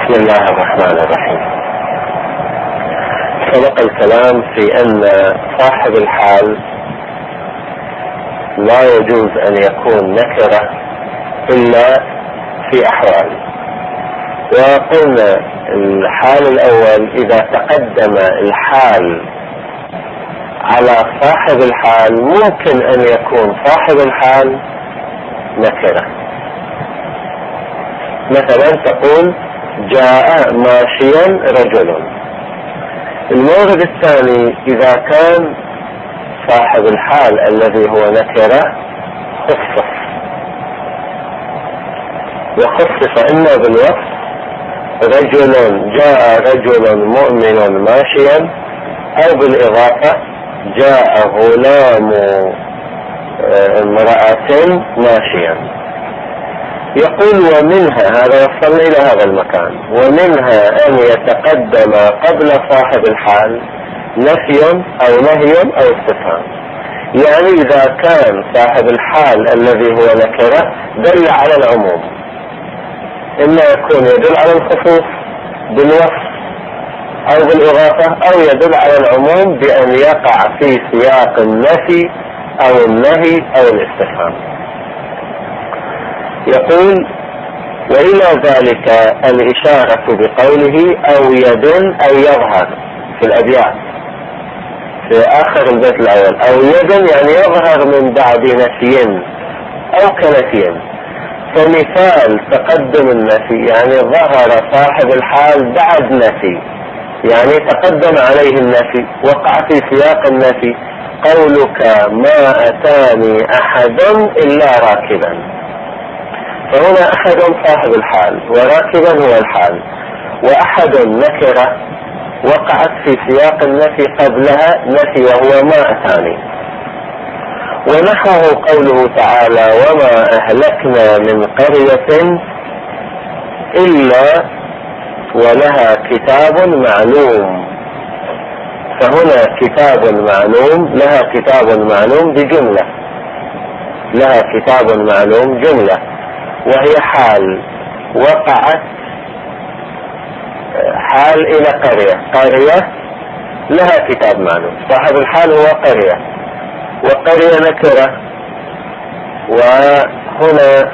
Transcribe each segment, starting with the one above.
بسم الله الرحمن الرحيم. سبق الكلام في أن صاحب الحال لا يجوز أن يكون نكرة إلا في أحوال، وقلنا الحال الأول إذا تقدم الحال على صاحب الحال ممكن أن يكون صاحب الحال نكرة. مثلا تقول جاء ماشيا رجل. المورد الثاني إذا كان صاحب الحال الذي هو نكرة خصص، وخصص إما بالوصف رجل جاء رجل مؤمن ماشيا، أو بالإضافة جاء غلام امرأة ماشيا. يقول ومنها، هذا وصلنا إلى هذا المكان، ومنها أن يتقدم قبل صاحب الحال نفي أو نهي أو استفهام. يعني إذا كان صاحب الحال الذي هو نكرة دل على العموم، إما يكون يدل على الخصوص بالوصف أو بالإضافة، أو يدل على العموم بأن يقع في سياق النفي أو النهي أو الاستفهام. يقول وإلى ذلك الإشارة بقوله أو يدل أو يظهر في الأبيات في آخر البيت الأول. أو يدل يعني يظهر من بعد نفي أو كنفي. فمثال تقدم النفي يعني ظهر صاحب الحال بعد نفي، يعني تقدم عليه النفي، وقع في سياق النفي. قولك ما أتاني أحد إلا راكبا، فهنا أحد صاحب الحال وراكبا هو الحال، وأحد نكرة وقعت في سياق النفي قبلها نفي وهو ما أتاني. ونحوه قوله تعالى وما أهلكنا من قرية إلا ولها كتاب معلوم. فهنا كتاب معلوم، لها كتاب معلوم بجملة، لها كتاب معلوم جملة، وهي حال وقعت حال إلى قرية. قرية لها كتاب معلوم، صاحب الحال هو قرية، وقرية نكرة. وهنا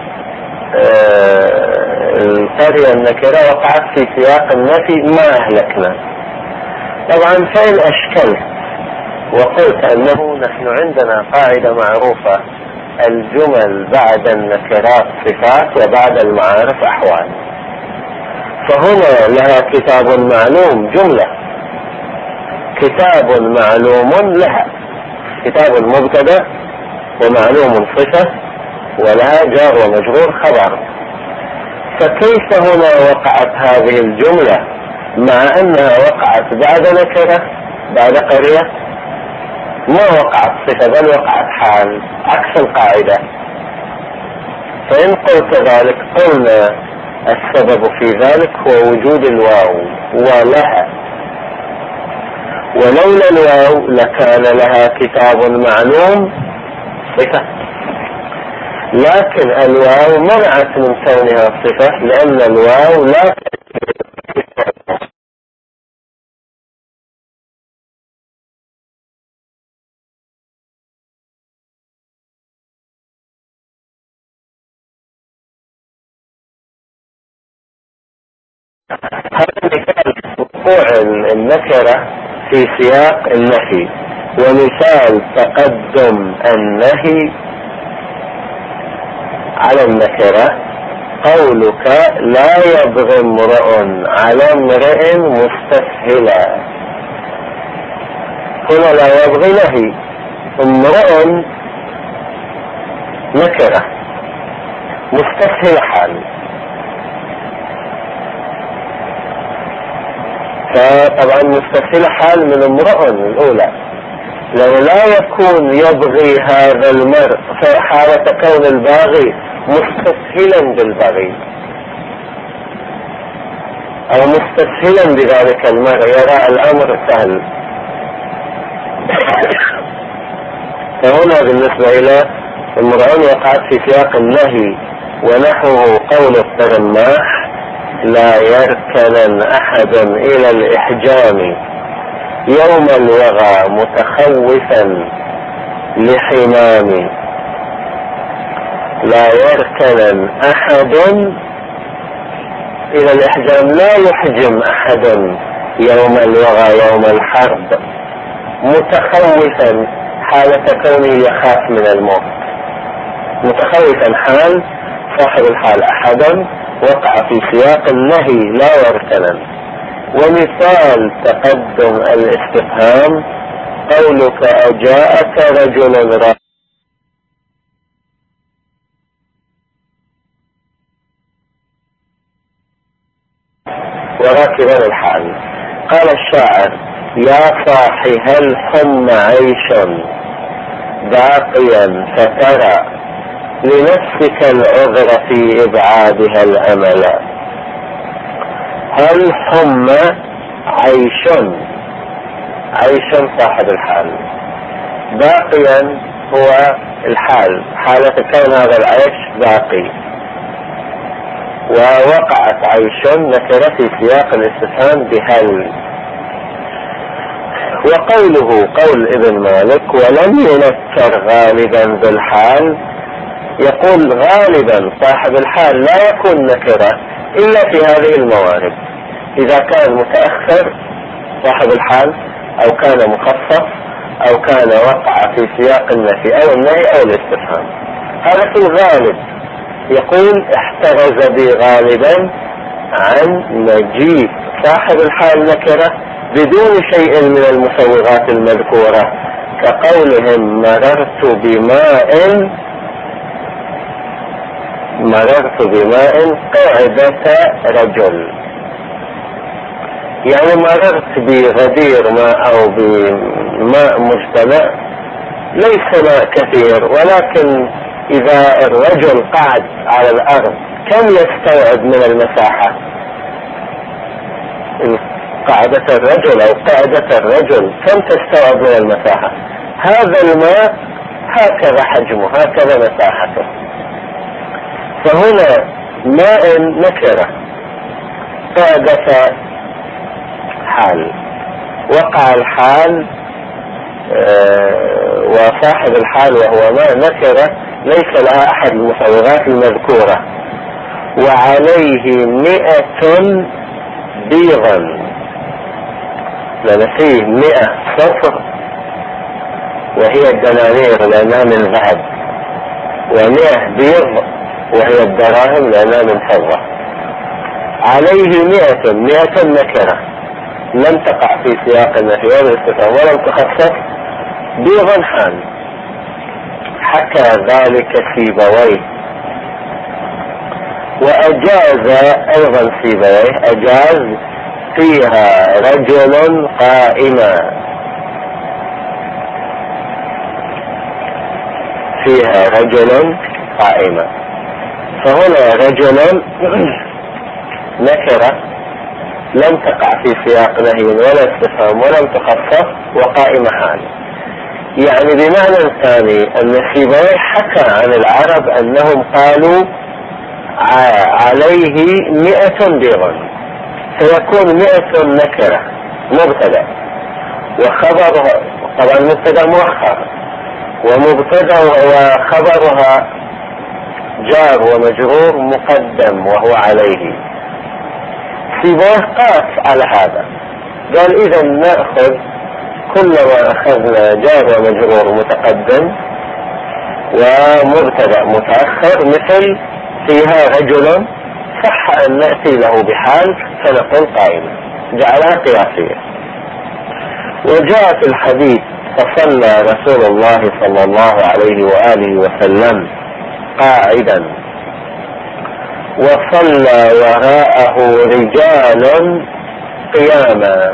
القرية النكرة وقعت في سياق النفي ما أهلكنا. طبعا فإن أشكلت وقلت أنه نحن عندنا قاعدة معروفة الجمل بعد النكرات صفات وبعد المعارف أحوال، فهنا لها كتاب معلوم جملة، كتاب معلوم لها، كتاب مبتدأ ومعلوم صفة ولها جار ومجرور خبر. فكيف هنا وقعت هذه الجملة مع أنها وقعت بعد نكرة بعد قرية؟ ما وقعت صفة بل وقعت حال، عكس القاعدة. فإن قلت ذلك قلنا السبب في ذلك هو وجود الواو ولها، ولولا الواو لكان لها كتاب معلوم صفة، لكن الواو منعت من كونها صفة لأن الواو لا هذا مثال وقوع النكرة في سياق النفي، ومثال تقدم النهي على النكرة قولك لا يبغي امرؤ على امرئ مستسهلا. هنا لا يبغي نهي، امرؤ نكرة، مستسهل حال. فطبعا مستسهل حال من امرؤ الأولى، لو لا يكون يبغي هذا المرء حالة كون الباغي مستسهلا بالبغي أو مستسهلا بذلك المرء، يرى الأمر سهل. فهنا بالنسبة إلى امرؤ وقعت في سياق النهي، ونحوه قول الترماح لا يركنن أحد إلى الإحجام يوم الوغى متخوفا لحمام. لا يركنن أحد إلى الإحجام، لا يحجم أحد يوم الوغى يوم الحرب، متخوفا حالة كونه يخاف من الموت. متخوفا حال صاحب الحال أحدا وقع في سياق النهي لا يركنن. ومثال تقدم الاستفهام قولك أجاءك رجل وراكبا الحال. قال الشاعر: يا صاحي هل حم عيش باقيا فترى لنفسك العذر في إبعادها الأمل. هل حم عيش، عيش صاحب الحال، باقيا هو الحال، حالة كون هذا العيش باقي. ووقعت عيش نكرة في سياق الاستفهام بهل. وقوله قول ابن مالك: ولم ينكر غالبا بالحال، يقول غالبا صاحب الحال لا يكون نكرة إلا في هذه الموارد: إذا كان متأخر صاحب الحال، أو كان مخفف، أو كان وقع في سياق النفي أو النهي أو الاستفهام. هذا في الغالب. يقول: احترز بي غالبا عن مجيء صاحب الحال نكرة بدون شيء من المسوغات المذكورة، كقولهم مررت بماء قاعدة رجل. يعني مررت بغدير ماء أو بماء مجتمع، ليس ماء كثير، ولكن إذا الرجل قعد على الأرض كم يستوعب من المساحة؟ قعدة الرجل أو قعدة الرجل كم تستوعب من المساحة؟ هذا الماء هكذا حجمه، هكذا مساحته. فهنا ماء نكرة، قعدة حال، وقع الحال وصاحب الحال وهو ماء نكرة ليس لها أحد المسوغات المذكورة. وعليه 100 بيضا، لأن فيه 100 صفر وهي الدنانير لأنها من ذهب، و100 بيض وهي الدراهم لأنها من فضة. عليه 100 نكرة لم تقع في سياق النفي ولا الاستفهام ولم تخفف، بيضا حال. حكى ذلك سيبويه. وأجاز أيضا سيبويه، أجاز فيها رجل قائما، فيها رجل قائما. فهنا رجل نكرة لم تقع في سياق نهي ولا استفهام ولم تخفف، وقائم حال. يعني بمعنى ثاني أن سيبويه حكى عن العرب أنهم قالوا عليه 100 بيضا، فيكون 100 نكرة مبتدأ، وخبرها طبعا مبتدأ مؤخر، ومبتدأ وخبرها جار ومجرور مقدم وهو عليه. سيبويه قاس على هذا، قال إذا نأخذ كلما أخذنا جار ومجرور متقدم ومبتدأ متأخر، مثل فيها رجل، صح أن نأتي له بحال فنقول قائم، جعلها قياسية. وجاء في الحديث: فصلى رسول الله صلى الله عليه وآله وسلم قاعدا وصلى وراءه رجال قياما.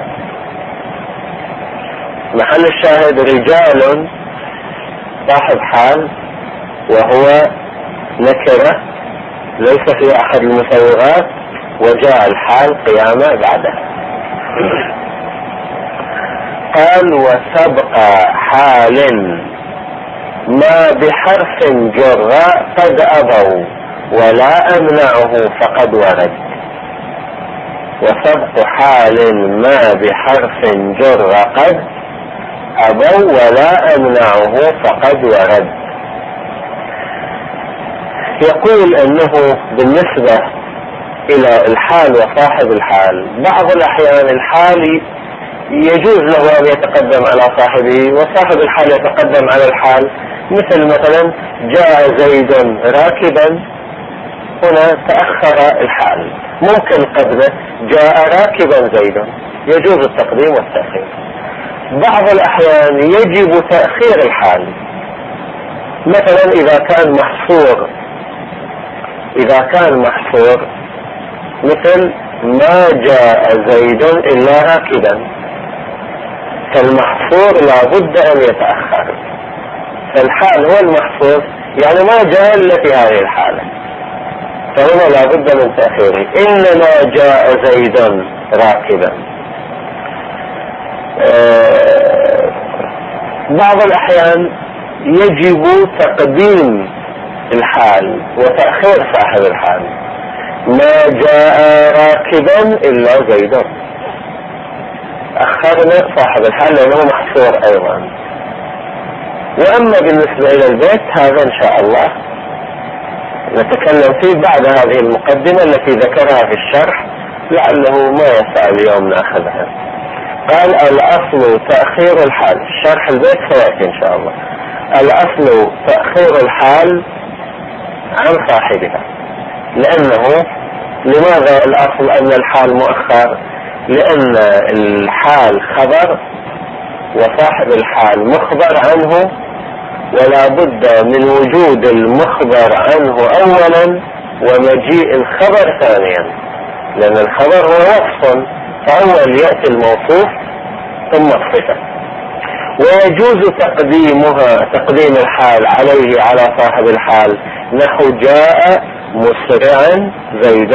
محل الشاهد رجال صاحب حال وهو نكرة ليس في أحد المسوغات، وجاء الحال قياما بعده. قال: وسبق حال ما بحرف جر قد أبوا ولا أمنعه فقد ورد. وسبق حال ما بحرف جر قد أبوا ولا أمنعه فقد ورد. يقول أنه بالنسبة إلى الحال وصاحب الحال بعض الأحيان الحال يجوز له أن يتقدم على صاحبه وصاحب الحال يتقدم على الحال، مثلا جاء زيد راكبا، هنا تأخر الحال، ممكن قبله جاء راكبا زيد، يجوز التقديم والتأخير. بعض الأحيان يجب تأخير الحال، مثلا إذا كان محصور مثل ما جاء زيد إلا راكبا، فالمحصور لا بد أن يتأخر، فالحال هو المحصور يعني ما جاء إلا في هذه الحالة، فهنا لا بد من تأخيره. إنما جاء زيد راكبا. بعض الأحيان يجب تقديم الحال وتأخير صاحب الحال، ما جاء راكبا إلا زيد، أخرنا صاحب الحال لأنه محصور أيضا. وأما بالنسبة إلى البيت هذا إن شاء الله نتكلم فيه بعد هذه المقدمة التي ذكرها في الشرح، لعله ما يسع اليوم نأخذها. قال الأصل تأخير الحال، شرح البيت سيأتي إن شاء الله. الأصل تأخير الحال عن صاحبها، لأنه لماذا الأصل أن الحال مؤخر؟ لأن الحال خبر وصاحب الحال مخبر عنه، ولا بد من وجود المخبر عنه أولا ومجيء الخبر ثانيا، لأن الخبر هو وصف، فأول يأتي الموصوف ثم الصفة. ويجوز تقديم الحال عليه على صاحب الحال، نحو جاء مسرعا زيد،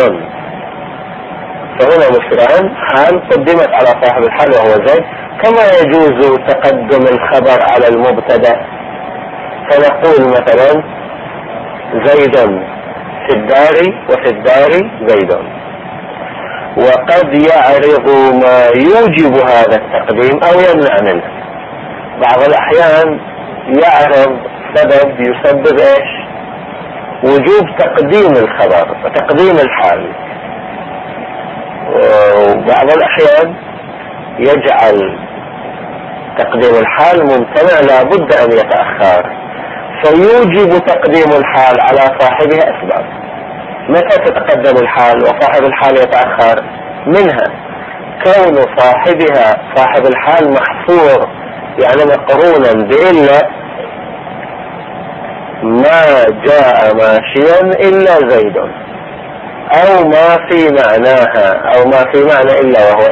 فهنا مسرعا حال قدمت على صاحب الحال وهو زيد. كما يجوز تقدم الخبر على المبتدأ، فنقول مثلا زيد في الدار وفي الدار زيد. وقد يعرض ما يوجب هذا التقديم أو يمنع منه. بعض الأحيان يعرض سبب يسبب وجوب تقديم الخبر وتقديم الحال، وبعض الأحيان يجعل تقديم الحال ممتنع لا بد أن يتأخر، فيوجب تقديم الحال على صاحبه أسباب. متى تتقدم الحال وصاحب الحال يتأخر؟ منها كون صاحب الحال محصور، يعني مقرونا بإلا، ما جاء ماشيا إلا زيد، أو ما في معناها، أو ما في معنى إلا وهو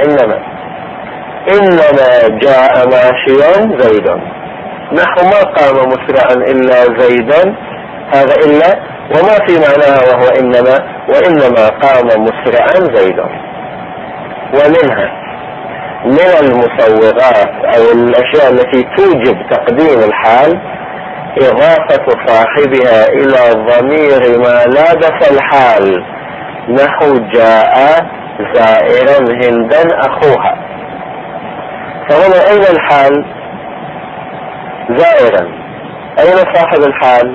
إنما جاء ماشيا زيد، نحو ما قام مسرعا إلا زيدا، هذا إلا، وما في معناها وهو وإنما قام مسرعا زيد. ومنها من المصورات أو الأشياء التي توجب تقديم الحال إضافة صاحبها إلى ضمير ما لابس الحال، نحو جاء زائرا هندا أخوها. فهنا أين الحال؟ زائرا. أين صاحب الحال؟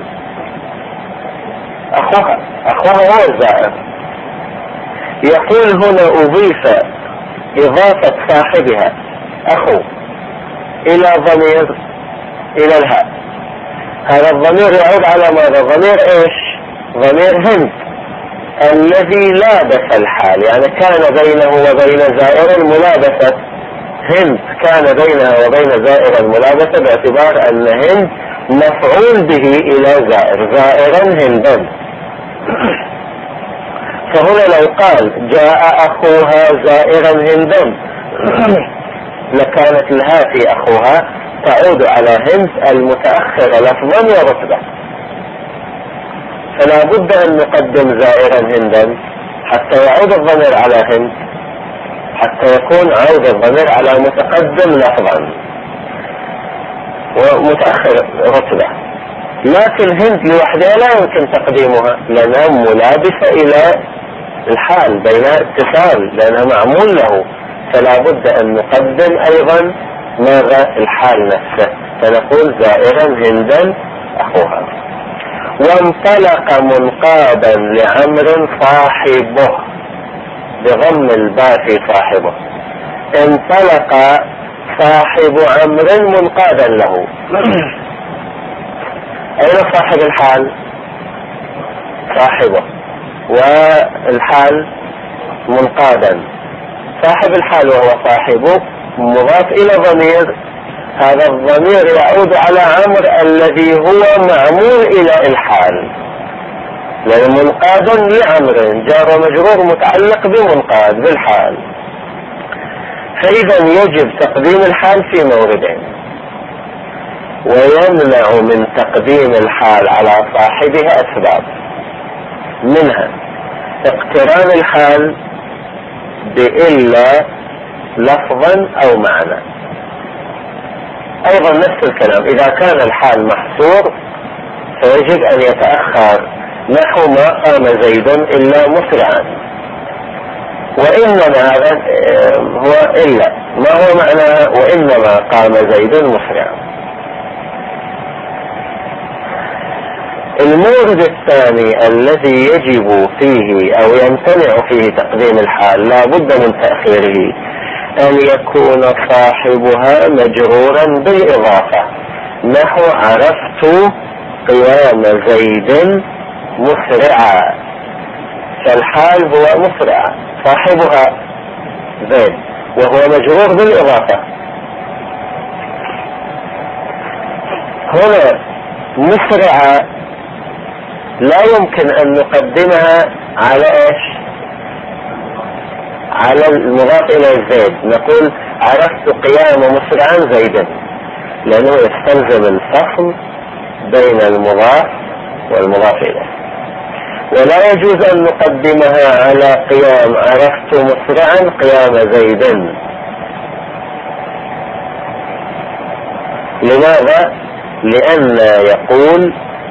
أخوها هو الزائر. يقول هنا أضيف إضافة صاحبها أخو إلى ضمير، إلى الهاء. هذا الضمير يعود على ماذا؟ ضمير ضمير هند الذي لابس الحال، يعني كان بينه وبين زائر ملابسة. هند كان بينها وبين زائر الملابسة، باعتبار أن هند مفعول به إلى زائرا هندا. فهنا لو قال جاء أخوها زائرا هندا لكانت لها في أخوها تعود على هند المتأخر لفظا ورتبة، فلا بد أن نقدم زائرا هندا حتى يعود الضمير على هند، حتى يكون عود الضمير على متقدم لفظا ومتأخر رتبة. لكن هند لوحدها لا يمكن تقديمها لأنها ملابسة إلى الحال بينها اتصال لأنها معمول له، فلا بد أن نقدم أيضا ماذا؟ الحال نفسه، فنقول زائرا هندا أخوها. وانطلق منقادا لعمر صاحبه بضم الباء في صاحبه. انطلق صاحب عمرو منقادا له. أين صاحب الحال؟ صاحبه، والحال منقادا. صاحب الحال وهو صاحبه مضاف إلى ضمير، هذا الضمير يعود على عمرو الذي هو معمول إلى الحال، لأن منقادا لعمر جار مجرور متعلق بمنقاد بالحال، فإذا يجب تقديم الحال في موردين، ويمنع من تقديم الحال على صاحبها أسباب، منها اقتران الحال بإلا لفظا أو معنى. أيضا نفس الكلام، إذا كان الحال محصور فيجب أن يتأخر، نحو ما قام زيد إلا مسرعا، وإنما هذا هو إلا، ما هو معنى وإنما قام زيد مسرعا. المورد الثاني الذي يجب فيه أو يمتنع فيه تقديم الحال لا بد من تأخيره، أن يكون صاحبها مجرورا بالإضافة، نحو عرفت قيام زيد مسرعا، فالحال هو مسرعا، صاحبها زيد وهو مجرور بالإضافة. هنا مسرعا لا يمكن أن نقدمها على إيش؟ على المضاف إلى زيد، نقول عرفت قيام مسرعا زيدا، لأنه يستلزم الفصل بين المضاف والمضاف إليه. ولا يجوز أن نقدمها على قيام عرفت مسرعا قيام زيدا. لماذا؟ لأن يقول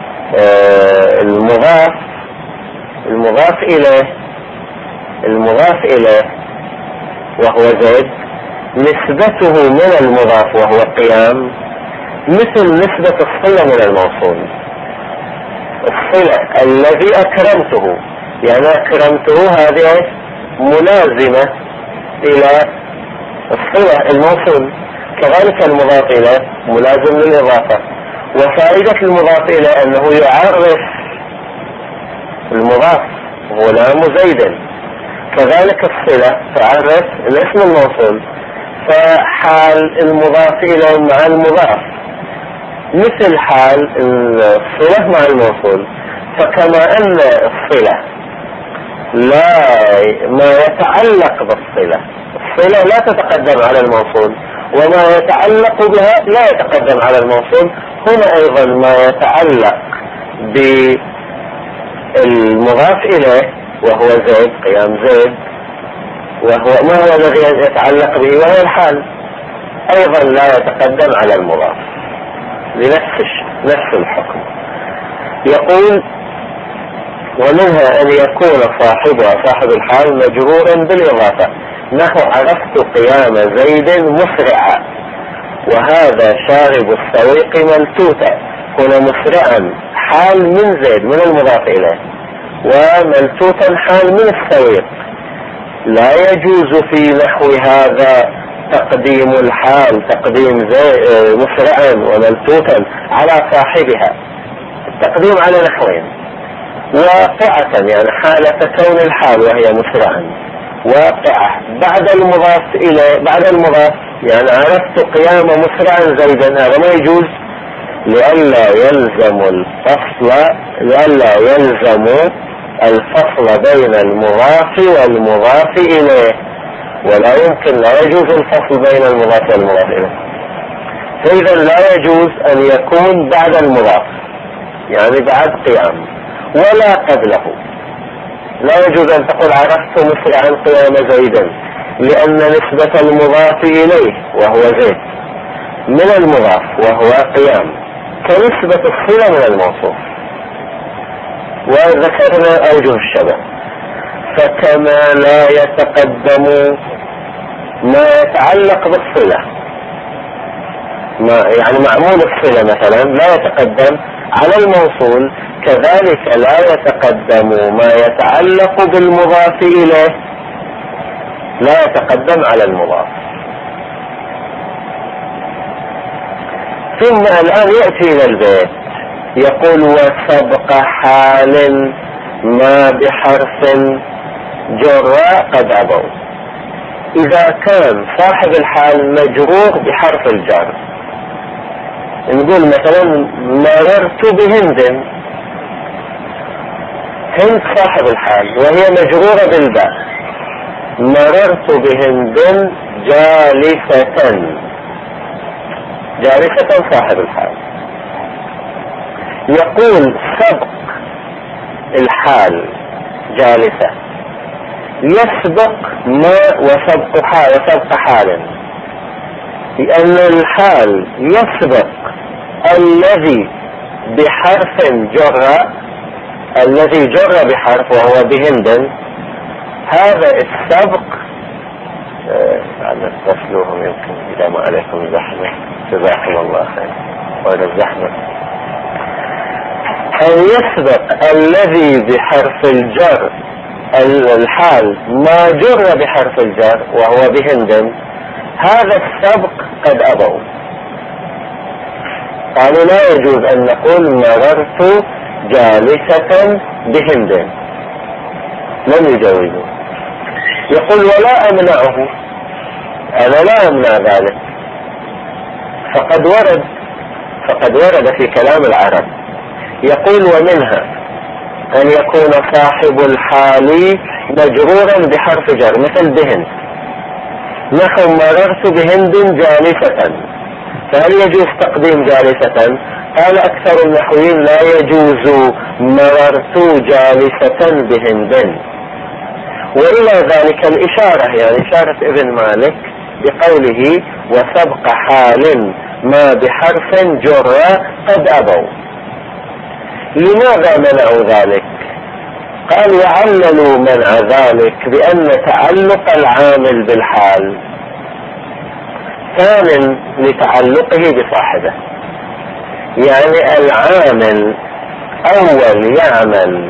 المضاف إليه وهو زيد نسبته من المضاف وهو قيام مثل نسبة الصلة من الموصول. الصلة الذي أكرمته، يعني أكرمته هذه ملازمة إلى الصلة الموصول، كذلك المضاف إليه ملازم للإضافة. وفائدة المضاف إليه أنه يعرف المضاف غلام زيد، كذلك الصلة تعرف الاسم الموصول، فحال المضاف إليه مع المضاف مثل حال الصلة مع الموصول. فكما أن الصلة ما يتعلق بالصلة، الصلة لا تتقدم على الموصول، وما يتعلق بها لا يتقدم على الموصول، هنا أيضا ما يتعلق بالمضاف إليه وهو زيد قيام زيد، وهو ما هو الذي يتعلق به وهو الحال، أيضا لا يتقدم على المضاف نفس الحكم. يقول ومنها أن يكون صاحب الحال مجرورا بالإضافة، نحو عرفت قيام زيد مسرعا، وهذا شارب السويق ملتوتا. هنا مسرعا حال من زيد من المضاف إليه، وملتوتا حال من السويق. لا يجوز في نحو هذا تقديم الحال تقديم مسرعا وملتوتا على صاحبها، التقديم على نحوين: واقعة يعني حالة كون الحال وهي مسرعا، واقعة بعد المضاف يعني عرفت قيام مسرعا زيدا، هذا ما يجوز لئلا يلزم الفصل بين المضاف والمضاف إليه، ولا يجوز الفصل بين المضاف والمضاف إليه. فإذا لا يجوز أن يكون بعد المضاف يعني بعد قيام ولا قبله. لا يجوز أن تقول عرفت مسرعا قيام زيدا، لأن نسبة المضاف إليه وهو زيد من المضاف وهو قيام كنسبة الصلة من الموصوف، وذكرنا أوجه الشبه. فكما لا يتقدم ما يتعلق بالصلة، يعني معمول الصلة مثلا لا يتقدم على الموصول، كذلك لا يتقدم ما يتعلق بالمضاف إليه لا يتقدم على المضاف. ثم الآن يأتي إلى البيت يقول وسبق حال ما بحرف جر قد أبوا. إذا كان صاحب الحال مجرور بحرف الجر، نقول مثلا مررت بهند، هند صاحب الحال وهي مجرورة بالباء، مررت بهند جالسة، جالسة صاحب الحال. يقول سبق الحال جالسة يسبق ما وسبق حال، لأن الحال يسبق الذي بحرف جر، الذي جر بحرف وهو بهند، هذا السبق على تسلوهم يمكن إذا ما عليكم زحمة، جزاكم الله خير وإلى الزحمة. أن يسبق الذي بحرف الجر الحال ما جر بحرف الجر وهو بهند، هذا السبق قد أبوا، قالوا لا يجوز أن نقول مررت جالسة بهند، لم يجوزوا. يقول ولا أمنعه، أنا لا أمنع ذلك، فقد ورد في كلام العرب. يقول ومنها أن يكون صاحب الحال مجرورا بحرف جر مثل بهند، نحو مررت بهند جالسة، فهل يجوز تقديم جالسة؟ قال أكثر النحويين لا يجوز مررت جالسة بهند. وإلى ذلك الإشارة، يعني إشارة ابن مالك بقوله وسبق حال ما بحرف جر قد أبوا. لماذا منعوا ذلك؟ قال وعللوا منع ذلك بأن تعلق العامل بالحال ثان لتعلقه بصاحبه، يعني العامل أول يعمل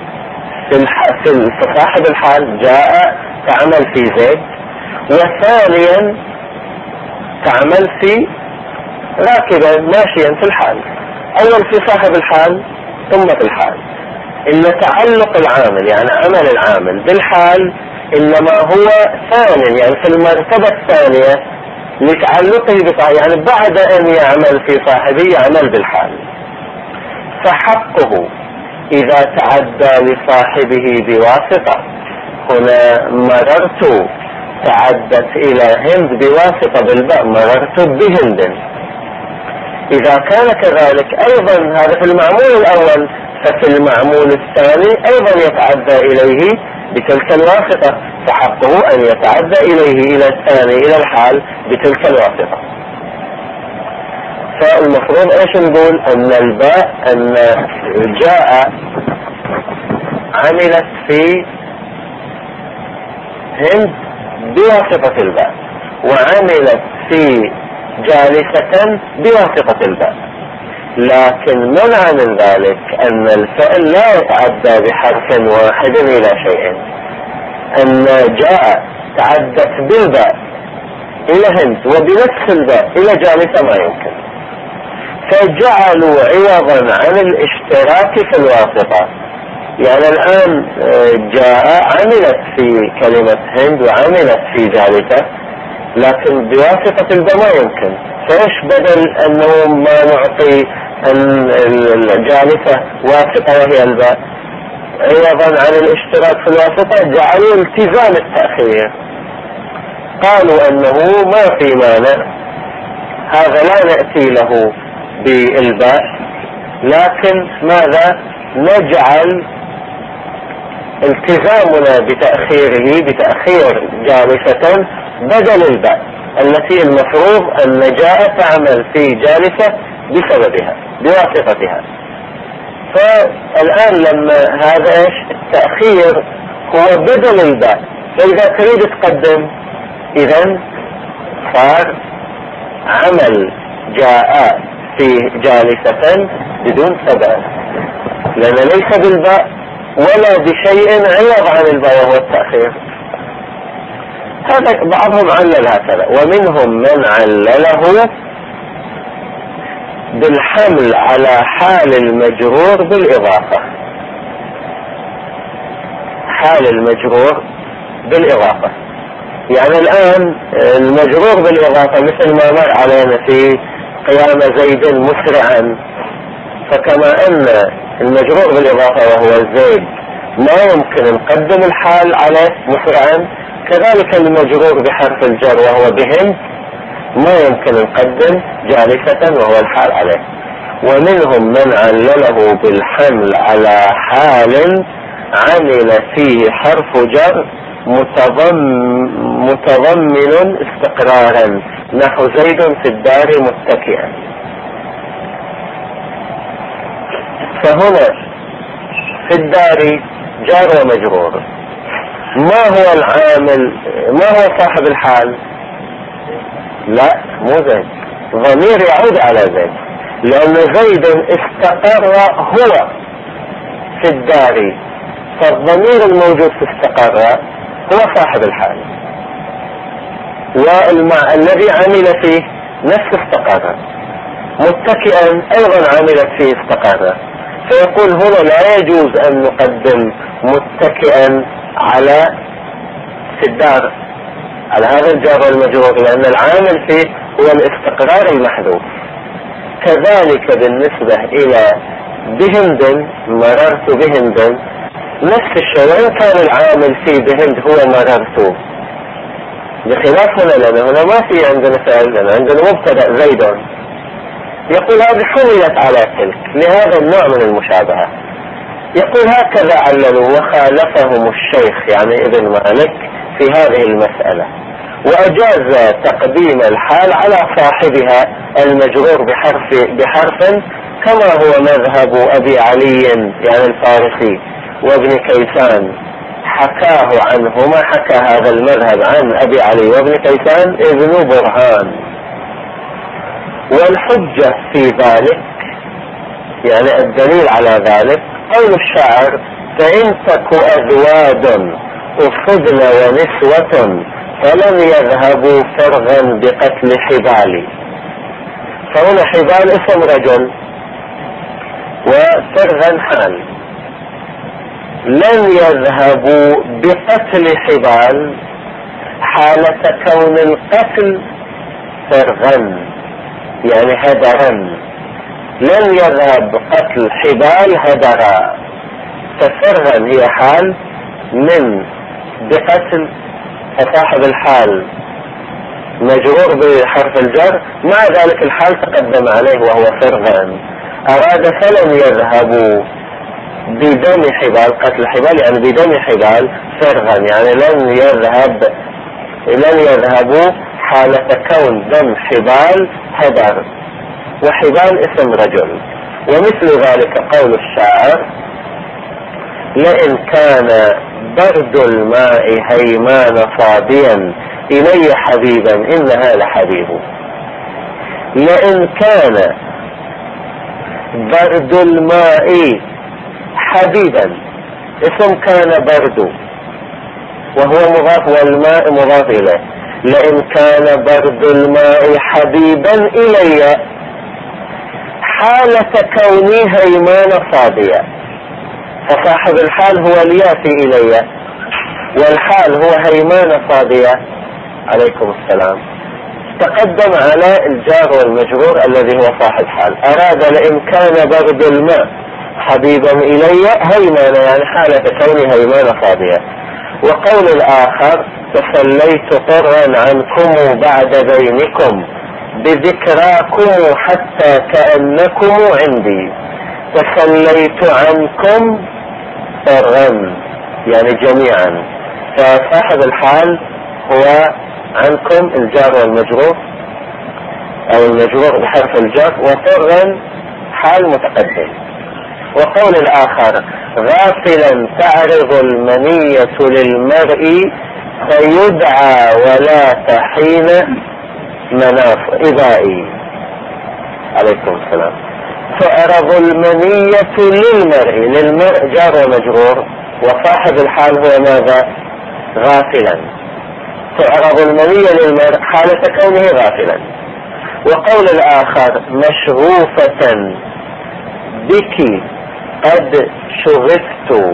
في صاحب الحال، جاء تعمل في زيد، وثانيا تعمل في راكبا ماشيا في الحال، أول في صاحب الحال ثم في الحال. إن تعلق العامل يعني عمل العامل بالحال إنما هو ثاني، يعني في المرتبة الثانية لتعلقه بصاحبه، يعني بعد أن يعمل في صاحبه يعمل بالحال. فحقه إذا تعدى لصاحبه بواسطة، هنا مررت تعدت إلى هند بواسطة بالباء، مررت بهند، إذا كان كذلك أيضا هذا في المعمول الأول، ففي المعمول الثاني أيضا يتعدى إليه بتلك الواسطة، فحقه أن يتعدى إليه إلى الثاني إلى الحال بتلك الواسطة. فالمفروض ايش نقول؟ ان الباء ان جاء عملت في هند بواسطة الباء، وعملت في جالسة بواسطة الباء، لكن منع من ذلك ان الفعل لا يتعدى بحرف واحد الى شيء. ان جاء تعدت بالباء الى هند وبنفس الباء الى جالسة ما يمكن، فجعلوا عوضا عن الاشتراك في الواسطة. يعني الآن جاء عملت في كلمة هند وعملت في جالسة، لكن بواسطة الباء ما يمكن، فإيش بدل أنه ما نعطي الجالسة واسطة وهي الباء، عوضا عن الاشتراك في الواسطة جعلوا التزام التأخير، قالوا أنه ما في مانع، هذا لا نأتي له بالباء، لكن ماذا نجعل التزامنا بتأخيره بتأخير جالسة بدل الباء التي المفروض أن جاء تعمل في جالسة بسببها بواسطتها. فالآن لما هذا التأخير هو بدل الباء، فإذا تريد تقدم إذن صار عمل جاء في جالسة بدون سبب، لأن ليس بالباء ولا بشيء عوض عن الباء وهو التأخير. هذا بعضهم علل هكذا. ومنهم من علله بالحمل على حال المجرور بالإضافة، حال المجرور بالإضافة. يعني الآن المجرور بالإضافة مثل ما مر علينا في قيام زيد مسرعا، فكما أن المجرور بالإضافة وهو زيد ما يمكن نقدم الحال عليه مسرعا، كذلك المجرور بحرف الجر وهو بهند ما يمكن نقدم جالسة وهو الحال عليه. ومنهم من علله بالحمل على حال عمل فيه حرف جر متضمن استقرارا، نحو زيد في الدار متكئا. فهنا في الدار جار ومجرور، ما هو العامل؟ ما هو صاحب الحال؟ لا، مو زيد، ضمير يعود على زيد، لأن زيد استقر هو في الدار، فالضمير الموجود في استقر هو صاحب الحال، والذي عمل فيه نفس استقر. متكئا أيضا عملت فيه استقر، فيقول هنا لا يجوز أن نقدم متكئا على في الدار على هذا الجار والمجرور، لأن العامل فيه هو الاستقرار المحذوف. كذلك بالنسبة إلى بهند، مررت بهند، نفس الشيء، وإن كان العامل فيه بهند هو مررت، بخلاف هنا، لأن هنا ما في عندنا فعل، لأن عندنا مبتدأ زيد. يقول هذه حملت على تلك لهذا النوع من المشابهة. يقول هكذا عللوا وخالفهم الشيخ يعني ابن مالك في هذه المسألة، وأجاز تقديم الحال على صاحبها المجرور بحرف كما هو مذهب أبي علي يعني الفارسي وابن كيسان، حكاه عنهما، حكى هذا المذهب عن أبي علي وابن كيسان ابن برهان. والحجة في ذلك يعني الدليل على ذلك قول الشاعر: فإن تك أذواد أصبن ونسوة فلم يذهبوا فرغا بقتل حبالي. فهنا حبال اسم رجل وفرغا حال. لن يذهبوا بقتل حبال حالة كون القتل فرغا يعني هدرا، لن يذهب قتل حبال هدرا، ففرغا هي حال من بقتل، فصاحب الحال مجرور بحرف الجر، مع ذلك الحال تقدم عليه وهو فرغا. أراد فلن يذهبوا بدم حبال، قتل حبال يعني بدم حبال، فرغا يعني لن يذهبوا حالة كون دم حبال هدر، وحبال اسم رجل. ومثل ذلك قول الشاعر: لئن كان برد الماء هيمان صابيا إلي حبيبا إنها لحبيب. لئن كان برد الماء حبيبا، اسم كان برد وهو مضاف والماء مضاف إليه. لئن كان برد الماء حبيبا إلي حالة كوني هيمان صابيا، فصاحب الحال هو الياتي إلي، والحال هو هيمان صابيا عليكم السلام، تقدم على الجار والمجرور الذي هو صاحب حال. أراد لئن كان برد الماء حبيبا إلي هيمان يعني حالة كوني هيمان صابيا. وقول الآخر: تسليت طرا عنكم بعد بينكم بذكراكم حتى كأنكم عندي. تسليت عنكم طرا يعني جميعا، فصاحب الحال هو عنكم الجار والمجرور أو المجرور بحرف الجر، وطرا حال متقدم. وقول الآخر: غافلا تعرض المنية للمرء فيدعى ولا تحين مناف إبائي. عليكم السلام. تعرض المنية للمرء جار ومجرور، وصاحب الحال هو ماذا؟ غافلا. تعرض المنية للمرء حالة كونه غافلا. وقول الآخر مشغوفة بك قد شغفت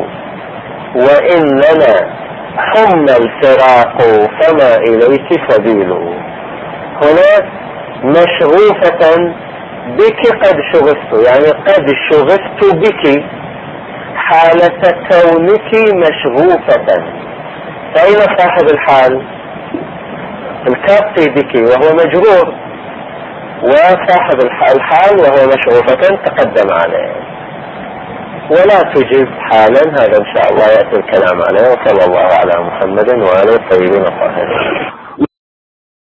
وإننا حم الفراق فما إليك سبيل. هنا مشغوفة بك قد شغفت، يعني قد شغفت بك حالة كونك مشغوفة. فأين صاحب الحال؟ الكافي بك وهو مجرور، وصاحب الحال وهو مشغوفة تقدم عليه. ولا تجيب حالا، هذا إن شاء الله يأتي الكلام عليه. وصلى الله على محمد وآله الطيبين الطاهرين.